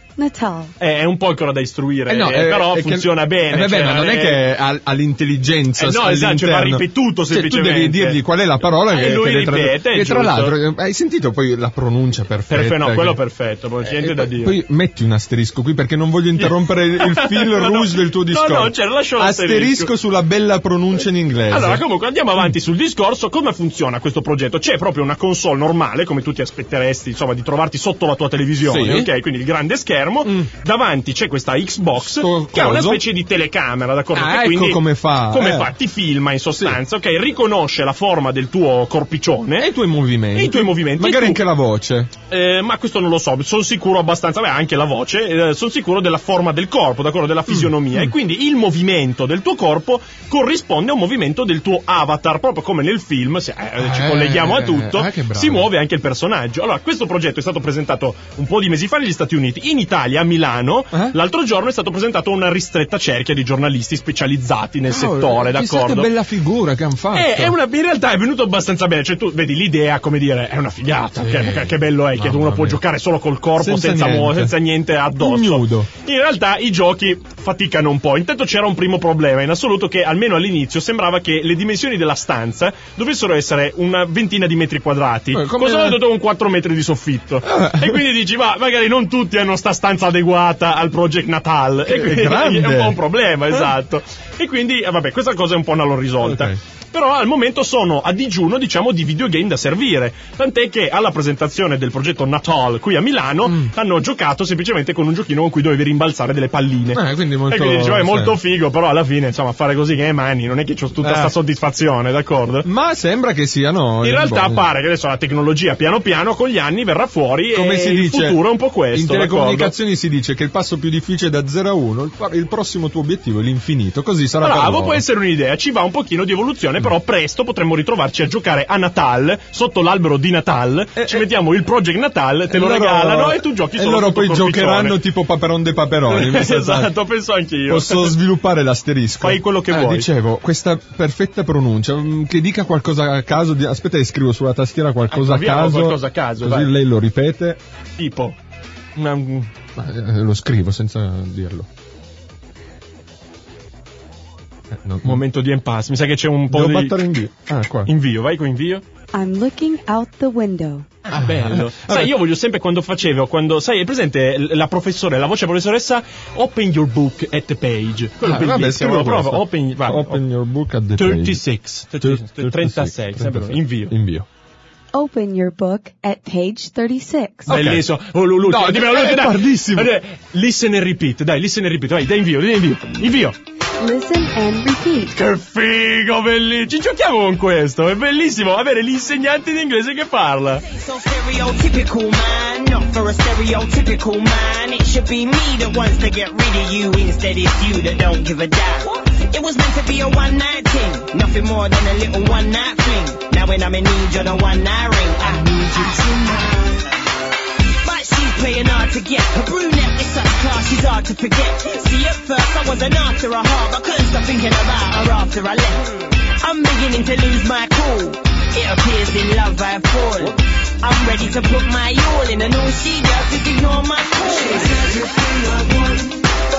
Speaker 2: È un po' ancora da istruire, però funziona bene.
Speaker 1: Ma non è che ha l'intelligenza
Speaker 2: esatto, cioè va ripetuto semplicemente.
Speaker 1: Tu devi dirgli qual è la parola
Speaker 2: che lui ripete.
Speaker 1: E tra l'altro, hai sentito poi la pronuncia perfetta?
Speaker 2: No, quello perfetto, non c'è niente da dire.
Speaker 1: Poi metti un asterisco qui perché non voglio interrompere il fil rouge del tuo discorso.
Speaker 2: Lascio
Speaker 1: asterisco sulla bella pronuncia in inglese.
Speaker 2: Allora, comunque andiamo avanti sul discorso. Come funziona questo progetto? C'è proprio una console normale, come tu ti aspetteresti, insomma, di trovarti sotto la tua televisione, ok? Quindi il grande schermo. Davanti c'è questa Xbox che ha una specie di telecamera, d'accordo?
Speaker 1: Ecco come fa.
Speaker 2: Ti filma in sostanza, ok? Riconosce la forma del tuo corpiccione
Speaker 1: e i tuoi movimenti. Magari anche la voce.
Speaker 2: Ma questo non lo so, sono sicuro abbastanza, anche la voce, sono sicuro della forma del corpo, d'accordo? Della fisionomia. E quindi il movimento del tuo corpo corrisponde a un movimento del tuo avatar, proprio come nel film, se ci colleghiamo a tutto, si muove anche il personaggio. Allora, questo progetto è stato presentato un po' di mesi fa negli Stati Uniti. In Italia, a Milano, l'altro giorno è stato presentato una ristretta cerchia di giornalisti specializzati nel settore, d'accordo?
Speaker 1: Che bella figura che hanno fatto.
Speaker 2: In realtà è venuto abbastanza bene, cioè tu vedi l'idea, come dire, è una figata, che bello è che uno può giocare solo col corpo senza niente addosso.
Speaker 1: Nudo.
Speaker 2: In realtà i giochi faticano un po'. Intanto c'era un primo problema in assoluto, che almeno all'inizio sembrava che le dimensioni della stanza dovessero essere una ventina di metri quadrati. Cosa ho detto con 4 metri di soffitto? E quindi dici, magari non tutti hanno sta stanza adeguata al Project Natal, e quindi è un po' un problema, esatto. E quindi questa cosa è un po' una loro risolta. Però al momento sono a digiuno, diciamo, di videogame da servire, tant'è che alla presentazione del progetto Natal qui a Milano hanno giocato semplicemente con un giochino con cui dovevi rimbalzare delle palline.
Speaker 1: Quindi molto,
Speaker 2: e quindi diceva, è molto figo, però alla fine, insomma, fare così che hai mani non è che c'ho tutta sta soddisfazione, d'accordo?
Speaker 1: Ma sembra che siano
Speaker 2: in realtà pare che adesso la tecnologia piano piano con gli anni verrà fuori,
Speaker 1: come si dice,
Speaker 2: il futuro è un po' questo.
Speaker 1: In telecomunicazioni si dice che il passo più difficile è da 0 a 1, il prossimo tuo obiettivo è l'infinito, così sarà.
Speaker 2: Bravo, può essere un'idea, ci va un pochino di evoluzione, però presto potremmo ritrovarci a giocare a Natal sotto l'albero di Natal, ci mettiamo il Project Natal, te lo regalano e tu giochi solo.
Speaker 1: E loro poi giocheranno tipo Paperon dei Paperoni.
Speaker 2: Esatto, penso anch'io.
Speaker 1: Posso sviluppare l'asterisco.
Speaker 2: Fai quello che vuoi.
Speaker 1: Dicevo, questa perfetta pronuncia, che dica qualcosa a caso, aspetta che scrivo sulla tastiera qualcosa a caso, così lei lo ripete.
Speaker 2: Tipo
Speaker 1: lo scrivo senza dirlo.
Speaker 2: Momento di impasse. Mi sa che c'è un po'
Speaker 1: Devo
Speaker 2: di...
Speaker 1: battere invio. Qua.
Speaker 2: Invio, vai con invio.
Speaker 14: I'm looking out the window.
Speaker 2: Ah, bello. Sai, io voglio sempre quando, sai, è presente la professore, la voce professoressa, open your book at the page. Quello bellissimo. Prova, open
Speaker 1: your book at the
Speaker 2: 36. 36. Invio.
Speaker 14: Open your book at page 36.
Speaker 2: Okay. Bellissimo.
Speaker 1: No, è bardissimo.
Speaker 2: Listen and repeat. Dai, vai, dai invio.
Speaker 14: Listen and repeat.
Speaker 2: Che figo, bellissimo. Ci giochiamo con questo. È bellissimo avere l'insegnante di inglese che parla.
Speaker 15: So stereotypical man, not for a stereotypical man. It should be me that wants to get rid of you. Instead it's you that don't give a damn. It was meant to be a one night thing, nothing more than a little one night fling. Now when I'm in need, you're the one night ring. I need you tonight. But she's playing hard to get. Her brunette is such class, she's hard to forget. See, at first I wasn't after her heart, but couldn't stop thinking about her after I left. I'm beginning to lose my cool. It appears in love I've fallen. I'm ready to put my all in, and all she does is ignore my call. She's everything I want.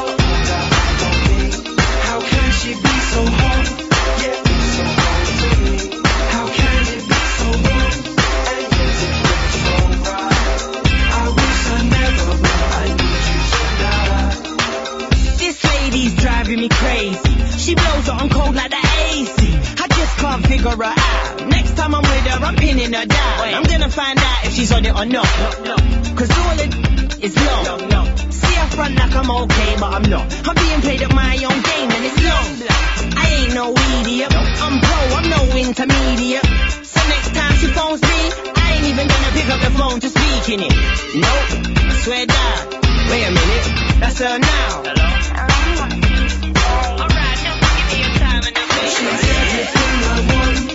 Speaker 15: How can she be so hard? Yeah, so hard to me. How can it be so wrong? And yet it looks so right. I wish I never would. I need you tonight. This lady's driving me crazy. She blows it on cold like the AC. I just can't figure her out. Next time I'm with her, I'm pinning her down. I'm gonna find out if she's on it or not. Cause all it is long. See I front like I'm okay, but I'm not. I'm being played at my own game and it's long. I ain't no idiot. I'm pro, I'm no intermediate. So next time she phones me, I ain't even gonna pick up the phone to speak in it. Nope, I swear down. Wait a minute, that's her now. Hello? Alright, now give me your time and I'll she's everything I want.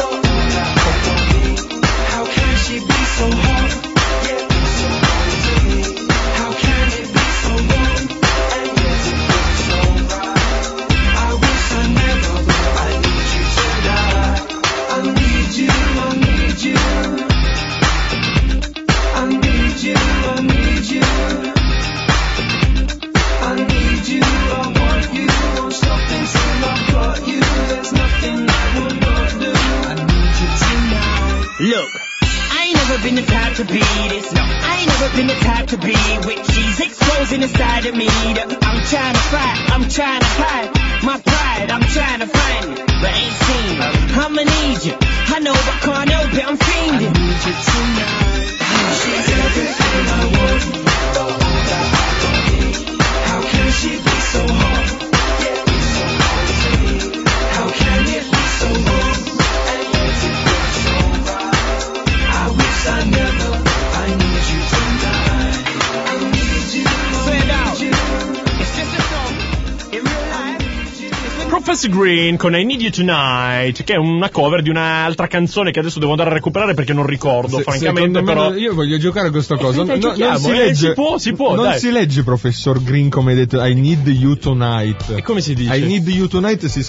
Speaker 15: How can she be so hard? Yeah, so hard to me. How can it be so wrong? And yet it looks so right. I wish I never would. I need you tonight. I need you, I need you. I need you, I need you. I need you, I want you. Won't stop until I've got you. There's nothing I will not do. I need you tonight. Look, I ain't never been the type to be this. No, I ain't never been the type to be with she's exposing the side of me that I'm trying to fight, I'm trying to hide my pride, I'm trying to find it, but ain't seen it. I'ma need you, I know but can't help it, I'm fiending. I need you tonight. She's everything I want. How can she be so hard? Yeah, so hard to me. How can it be so wrong? And yet it looks so right. I wish I never. I need you tonight. I need you. Spread out. It's just a song. In real life.
Speaker 2: Professor Green con I Need You Tonight, che è una cover di un'altra canzone che adesso devo andare a recuperare perché non ricordo, francamente, però
Speaker 1: io voglio giocare a questa cosa.
Speaker 2: Non si legge, si può,
Speaker 1: non
Speaker 2: dai.
Speaker 1: Si legge Professor Green come hai detto I Need You Tonight.
Speaker 2: E come si dice?
Speaker 1: I Need You Tonight si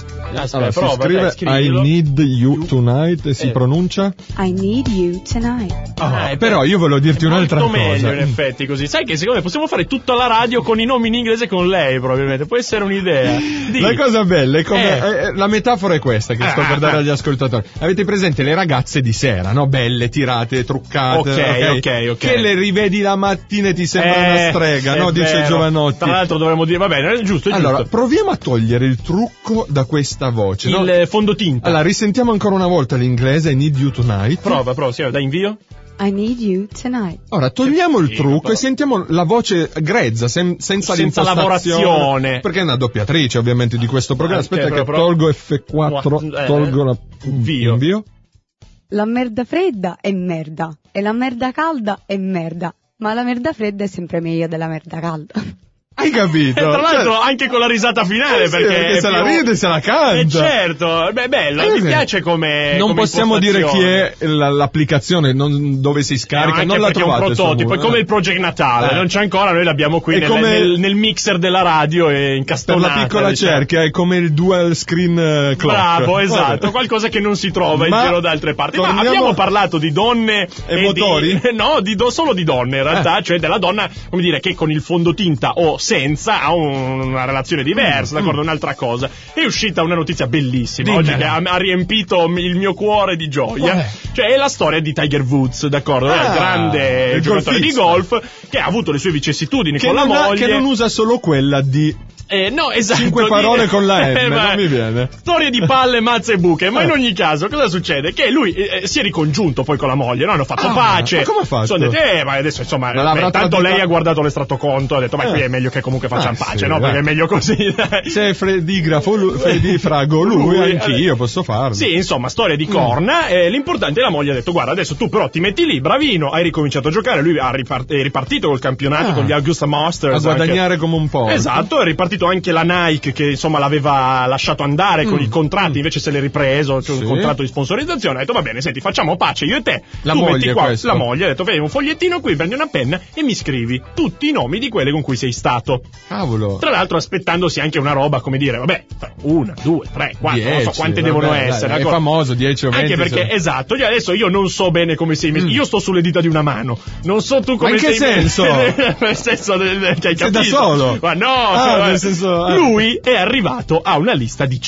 Speaker 1: scrive
Speaker 2: dai,
Speaker 1: I Need You Tonight e si pronuncia
Speaker 14: I Need You Tonight.
Speaker 1: Però io volevo dirti un'altra cosa.
Speaker 2: Molto meglio in effetti così. Sai che secondo me possiamo fare tutta la radio con i nomi in inglese con lei probabilmente. Può essere un'idea.
Speaker 1: La cosa bella è come la metafora è questa che sto per dare agli ascoltatori. Avete presente le ragazze di sera, no? Belle, tirate, truccate,
Speaker 2: ok.
Speaker 1: Che le rivedi la mattina e ti sembra una strega, no? Dice Giovanotti.
Speaker 2: Tra l'altro dovremmo dire, va bene, è giusto.
Speaker 1: Allora, proviamo a togliere il trucco da questa voce,
Speaker 2: il fondotinta.
Speaker 1: Allora, risentiamo ancora una volta l'inglese I Need You Tonight.
Speaker 2: Prova, sì, dai invio.
Speaker 14: I need you tonight.
Speaker 1: Ora togliamo il trucco e sentiamo la voce grezza, senza
Speaker 2: lavorazione.
Speaker 1: Perché è una doppiatrice ovviamente di questo programma. Aspetta che tolgo F4, tolgo l'invio.
Speaker 14: La merda fredda è merda e la merda calda è merda, ma la merda fredda è sempre meglio della merda calda.
Speaker 1: Hai capito?
Speaker 2: E tra l'altro anche con la risata finale perché
Speaker 1: se la ride se la canta.
Speaker 2: Certo, bello, mi piace come
Speaker 1: non possiamo dire chi è l'applicazione, dove si scarica, non la trovate.
Speaker 2: È un prototipo, è come il Project Natale, non c'è ancora, noi l'abbiamo qui nel mixer della radio e incastonata.
Speaker 1: Per la piccola cerchia è come il dual screen clock.
Speaker 2: Bravo, esatto, qualcosa che non si trova in giro da altre parti. Ma abbiamo parlato di donne
Speaker 1: e motori?
Speaker 2: No, solo di donne in realtà, cioè della donna, come dire, che con il fondotinta o senza ha una relazione diversa, d'accordo, un'altra cosa. È uscita una notizia bellissima oggi che ha riempito il mio cuore di gioia, cioè è la storia di Tiger Woods, d'accordo, è un grande giocatore di golf che ha avuto le sue vicissitudini con la moglie,
Speaker 1: che non usa solo quella di
Speaker 2: no, esatto.
Speaker 1: 5 parole con la M, non mi viene.
Speaker 2: Storie di palle, mazze e buche. Ma in ogni caso, cosa succede? Che lui si è ricongiunto poi con la moglie, no? Hanno fatto pace.
Speaker 1: Ma come ha fatto?
Speaker 2: Sono detto, ma adesso insomma, tanto lei ha guardato l'estratto conto, ha detto, ma qui è meglio che comunque facciamo pace, sì, no? Perché è meglio così.
Speaker 1: Se è fredifrago lui, anch'io posso farlo.
Speaker 2: Sì, insomma, storia di corna. L'importante è la moglie ha detto, guarda, adesso tu però ti metti lì, bravino, hai ricominciato a giocare. Lui è ripartito col campionato con gli Augusta Masters.
Speaker 1: A guadagnare come un po'.
Speaker 2: Esatto, è ripartito anche la Nike che insomma l'aveva lasciato andare con i contratti, invece se l'è ripreso, c'è un contratto di sponsorizzazione. Ha detto va bene, senti, facciamo pace io e te.
Speaker 1: La
Speaker 2: tu
Speaker 1: moglie
Speaker 2: metti qua
Speaker 1: questo.
Speaker 2: la moglie ha detto vedi un fogliettino qui, prendi una penna e mi scrivi tutti i nomi di quelle con cui sei stato.
Speaker 1: Cavolo.
Speaker 2: Tra l'altro aspettandosi anche una roba come dire vabbè 1, 2, 3, 4
Speaker 1: 10,
Speaker 2: non so quante devono essere,
Speaker 1: è famoso 10 o 20
Speaker 2: anche perché esatto, adesso io non so bene come sei messo, io sto sulle dita di una mano, non so tu come sei messo.
Speaker 1: Ma in che senso?
Speaker 2: Nel senso che hai capito.
Speaker 1: Sei da solo?
Speaker 2: Ma no,
Speaker 1: nel senso,
Speaker 2: lui è arrivato a una lista di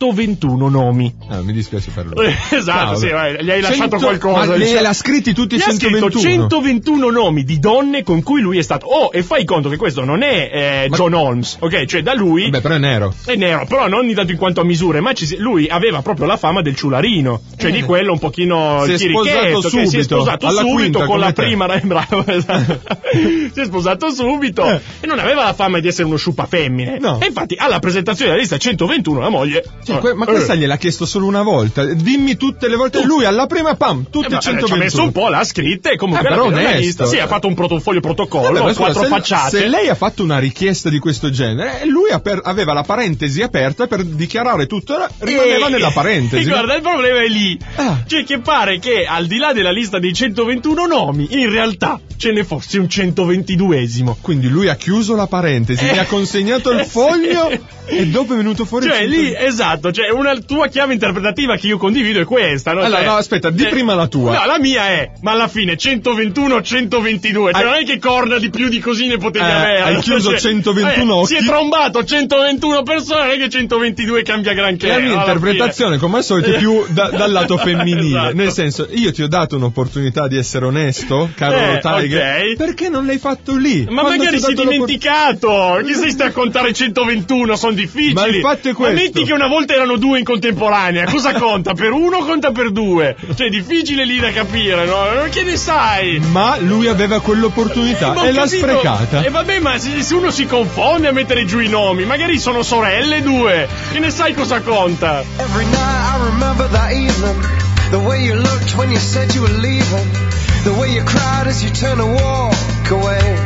Speaker 2: 121 nomi.
Speaker 1: Mi dispiace per lui.
Speaker 2: Esatto, sì, gli hai lasciato qualcosa.
Speaker 1: Ma lei l'ha scritti tutti 121?
Speaker 2: Ha scritto 121 nomi di donne con cui lui è stato. E fai conto che questo non è John Holmes, ok? Cioè da lui.
Speaker 1: Beh, però è nero.
Speaker 2: È nero, però non tanto in quanto a misure, ma lui aveva proprio la fama del ciularino, cioè di quello un pochino
Speaker 1: si è sposato subito,
Speaker 2: che si è sposato
Speaker 1: alla
Speaker 2: subito
Speaker 1: quinta,
Speaker 2: con la
Speaker 1: te.
Speaker 2: prima, bravo, esatto. Si è sposato subito e non aveva la fama di essere uno sciupa femmine.
Speaker 1: No.
Speaker 2: E infatti alla presentazione della lista 121 la moglie.
Speaker 1: Ma questa gliel'ha chiesto solo una volta. Dimmi tutte le volte. Lui alla prima tutte 121.
Speaker 2: Ci ha messo un po', l'ha scritta e comunque
Speaker 1: però
Speaker 2: la
Speaker 1: onesto.
Speaker 2: lista. Sì, ha fatto un foglio protocollo, 4 facciate.
Speaker 1: Se lei ha fatto una richiesta di questo genere, lui aveva la parentesi aperta per dichiarare tutto, rimaneva nella parentesi.
Speaker 2: E guarda, il problema è lì. Cioè che pare che al di là della lista dei 121 nomi, in realtà ce ne fosse un 122esimo.
Speaker 1: Quindi lui ha chiuso la parentesi, mi ha consegnato il foglio e dopo è venuto fuori.
Speaker 2: Cioè lì, esatto, cioè una tua chiave interpretativa che io condivido è questa, no?
Speaker 1: Allora,
Speaker 2: cioè,
Speaker 1: no, aspetta, di prima la tua.
Speaker 2: No, la mia è, ma alla fine 121 122, cioè non è che corna di più di così ne potevi avere.
Speaker 1: Hai chiuso 121 occhi.
Speaker 2: Si è trombato 121 persone, non è che 122 cambia granché.
Speaker 1: La mia interpretazione, come al solito, è più dal lato femminile.
Speaker 2: Esatto.
Speaker 1: Nel senso, io ti ho dato un'opportunità di essere onesto, caro Tiger.
Speaker 2: Okay.
Speaker 1: Perché non l'hai fatto lì?
Speaker 2: Ma magari si è dimenticato. Chi sei a contare 121? Sono difficili.
Speaker 1: Ma il fatto è questo.
Speaker 2: Ma metti che una volta erano 2 in contemporanea. Cosa conta? Per 1 conta per 2. Cioè, è difficile lì da capire, no? Che ne sai?
Speaker 1: Ma lui aveva quell'opportunità e l'ha sprecata.
Speaker 2: E vabbè, ma se uno si confonde a mettere giù i nomi, magari sono sorelle 2. Che ne sai cosa conta?
Speaker 15: Every night I remember that evening, the way you looked when you said you were leaving, the way you cried as you turned to walk away.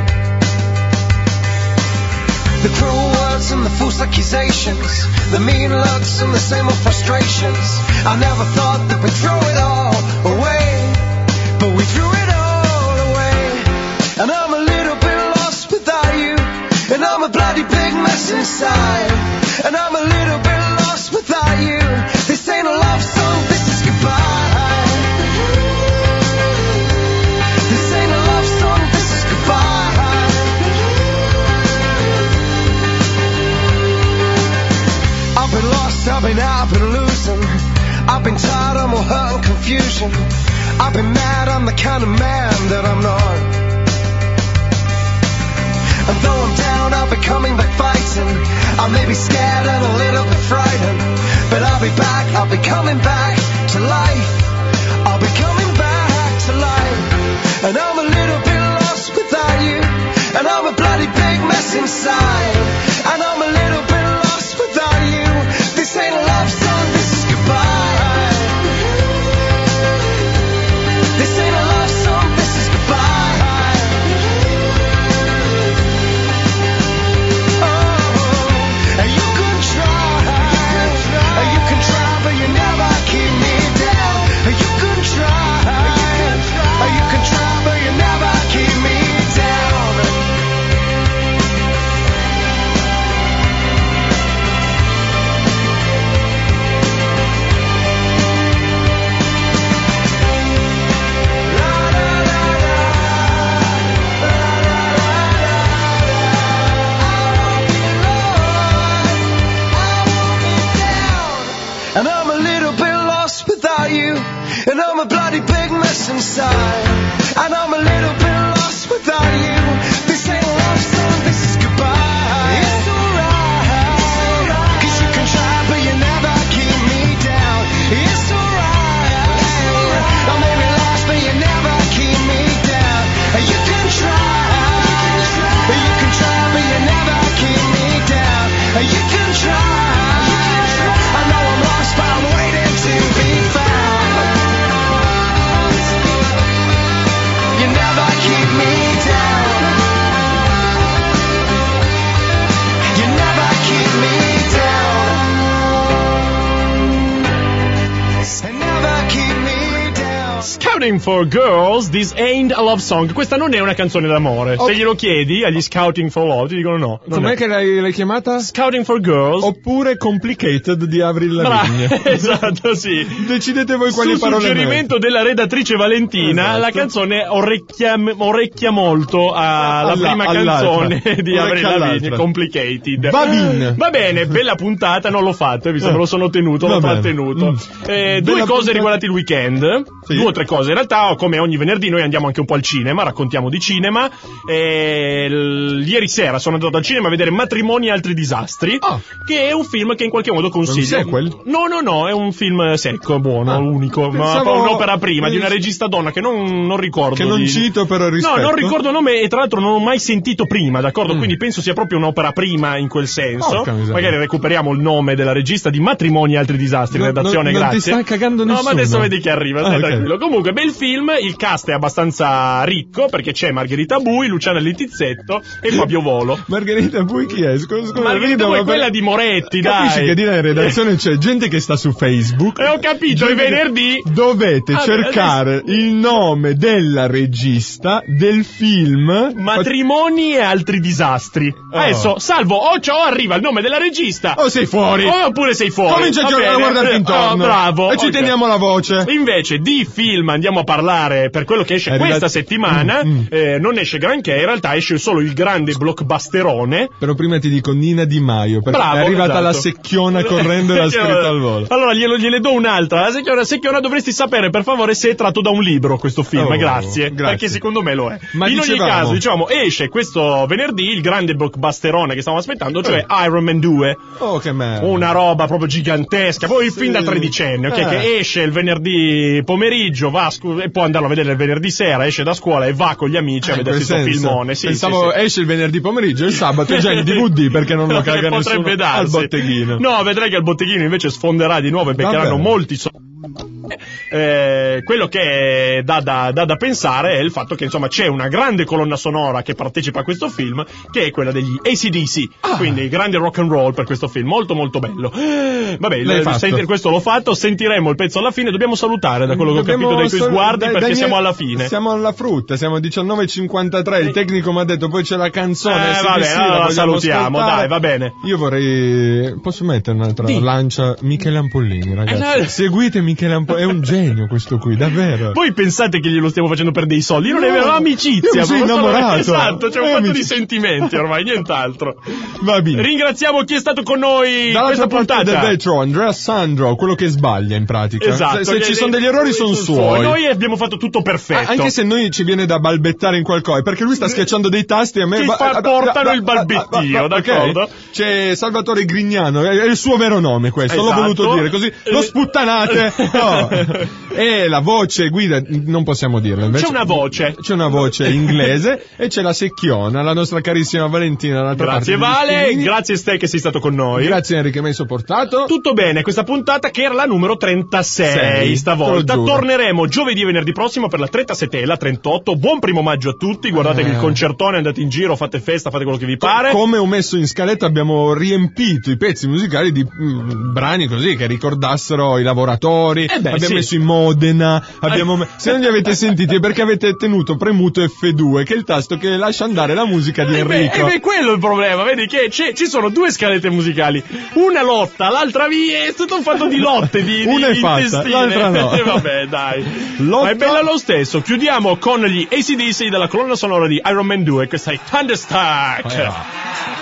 Speaker 15: The cruel words and the false accusations, the mean looks and the same old frustrations. I never thought that we'd throw it all away, but we threw it all away. And I'm a little bit lost without you, and I'm a bloody big mess inside. And I'm a little bit lost without you. This ain't a love song, this is goodbye. This ain't a love song, this is goodbye. I've been lost, I've been out, I've been losing. I've been tired, I'm all hurt and confusion. I've been mad, I'm the kind of man that I'm not. And though I'm down, I'll be coming back fighting. I may be scared and a little bit frightened, but I'll be back, I'll be coming back to life. I'll be coming back to life. And I'm a little bit lost without you, and I'm a bloody big mess inside. And I'm a little bit lost without you. This ain't a love song, this is goodbye. This ain't a love song, this is goodbye. But you never keep me down. You can try, but you never keep me down.
Speaker 2: Scouting for Girls, This Ain't a Love Song. Questa non è una canzone d'amore. Se glielo chiedi agli Scouting for Love ti dicono no.
Speaker 1: Com'è che l'hai chiamata?
Speaker 2: Scouting for Girls.
Speaker 1: Oppure Complicated di Avril Lavigne.
Speaker 2: Esatto, sì.
Speaker 1: Decidete voi quali parole.
Speaker 2: Su suggerimento della redattrice Valentina, esatto. La canzone orecchia molto alla prima canzone di Avril Lavigne, Complicated. Va bene, bella puntata, non l'ho fatto, visto me lo sono tenuto, l'ho trattenuto. Due cose riguardanti il weekend, sì. 2 o 3 cose. In realtà, come ogni venerdì, noi andiamo anche un po' al cinema, raccontiamo di cinema. Ieri sera sono andato al cinema a vedere Matrimoni e altri disastri, che è un film che in qualche modo consiglio.
Speaker 1: Un sequel?
Speaker 2: No, è un film secco, buono, unico, ma un'opera prima di una regista donna che non ricordo.
Speaker 1: Che non cito, però rispetto.
Speaker 2: No, non ricordo il nome e tra l'altro non ho mai sentito prima, d'accordo? Quindi penso sia proprio un'opera prima in quel senso. Magari recuperiamo il nome della regista di Matrimoni e altri disastri, redazione, grazie.
Speaker 1: Non ti stai cagando nessuno.
Speaker 2: No, ma adesso vedi che arriva, stai tranquillo. Comunque, bel film, il cast è abbastanza ricco perché c'è Margherita Bui, Luciana Littizzetto e Fabio Volo.
Speaker 1: Margherita Bui chi è? Scusa,
Speaker 2: Margherita Bui è quella di Moretti,
Speaker 1: capisci
Speaker 2: dai.
Speaker 1: Che di là in redazione c'è gente che sta su Facebook.
Speaker 2: Ho capito, i venerdì
Speaker 1: dovete cercare il nome della regista del film
Speaker 2: Matrimoni e altri disastri. Adesso, salvo o arriva il nome della regista
Speaker 1: o sei fuori
Speaker 2: oppure sei fuori.
Speaker 1: Comincia a guardarti intorno.
Speaker 2: Bravo.
Speaker 1: E ci teniamo la voce.
Speaker 2: Invece di film andiamo a parlare per quello che esce questa settimana. Non esce granché, in realtà esce solo il grande blockbusterone.
Speaker 1: Però prima ti dico Nina Di Maio, perché è arrivata la secchiona correndo e l'ha scritta al volo.
Speaker 2: Allora gliele do un'altra. La secchiona dovresti sapere per favore se è tratto da un libro questo film. Grazie. Perché secondo me lo è.
Speaker 1: Ma
Speaker 2: in ogni caso, diciamo, esce questo venerdì il grande blockbusterone che stavamo aspettando, cioè Iron Man 2.
Speaker 1: Oh, che merda.
Speaker 2: Una roba proprio gigantesca. Poi il film da tredicenne, che esce il venerdì pomeriggio, e può andarlo a vedere il venerdì sera, esce da scuola e va con gli amici a vedersi questo filmone.
Speaker 1: Pensavo esce il venerdì pomeriggio e il sabato è già in DVD perché non lo caga nessuno al botteghino.
Speaker 2: No, vedrai che al botteghino invece sfonderà di nuovo e beccheranno molti soldi. Quello che è da pensare è il fatto che insomma c'è una grande colonna sonora che partecipa a questo film, che è quella degli AC/DC, quindi grande rock and roll per questo film, molto molto bello. Vabbè, questo l'ho fatto, sentiremo il pezzo alla fine, dobbiamo salutare da quello che ho capito dai tuoi sguardi perché siamo alla fine.
Speaker 1: Siamo alla frutta, siamo a 19:53, il tecnico mi ha detto poi c'è la canzone,
Speaker 2: la salutiamo, dai, va bene.
Speaker 1: Io vorrei, posso mettere un'altra lancia? Michele Ampollini, ragazzi, seguite Michele Ampollini, è un genio questo qui, davvero.
Speaker 2: Voi pensate che glielo stiamo facendo per dei soldi? Io non avevamo amicizia.
Speaker 1: Io sono innamorato.
Speaker 2: Esatto, c'è un fatto di sentimenti ormai, nient'altro.
Speaker 1: Va bene.
Speaker 2: Ringraziamo chi è stato con noi questa puntata.
Speaker 1: Del vetro, Andrea Sandro, quello che sbaglia in pratica.
Speaker 2: Esatto.
Speaker 1: Se ci sono degli errori sono suoi.
Speaker 2: Noi abbiamo fatto tutto perfetto.
Speaker 1: Anche se noi ci viene da balbettare in qualcosa, perché lui sta schiacciando dei tasti e a me
Speaker 2: portano il balbettio, d'accordo?
Speaker 1: C'è Salvatore Grignano, è il suo vero nome questo, l'ho voluto dire così, lo sputtanate. No. E la voce guida non possiamo dirlo, invece c'è una voce inglese e c'è la secchiona, la nostra carissima Valentina.
Speaker 2: Grazie Vale, grazie Ste che sei stato con noi,
Speaker 1: grazie Henry che mi hai sopportato.
Speaker 2: Tutto bene, questa puntata che era la numero 36 stavolta. Torneremo giovedì e venerdì prossimo per la 37 e la 38. Buon primo maggio a tutti, guardate che il concertone, andate in giro, fate festa, fate quello che vi pare.
Speaker 1: Come ho messo in scaletta abbiamo riempito i pezzi musicali di brani così che ricordassero i lavoratori. Abbiamo messo in Modena, se non li avete sentiti è perché avete tenuto premuto F2, che è il tasto che lascia andare la musica di Enrico.
Speaker 2: È quello il problema, vedi che ci sono 2 scalette musicali, una lotta, l'altra via, è tutto un fatto di lotte,
Speaker 1: una è fatta,
Speaker 2: intestine.
Speaker 1: L'altra no.
Speaker 2: Vabbè, dai. Ma è bella lo stesso. Chiudiamo con gli AC/DC della colonna sonora di Iron Man 2, questa è Thunderstruck.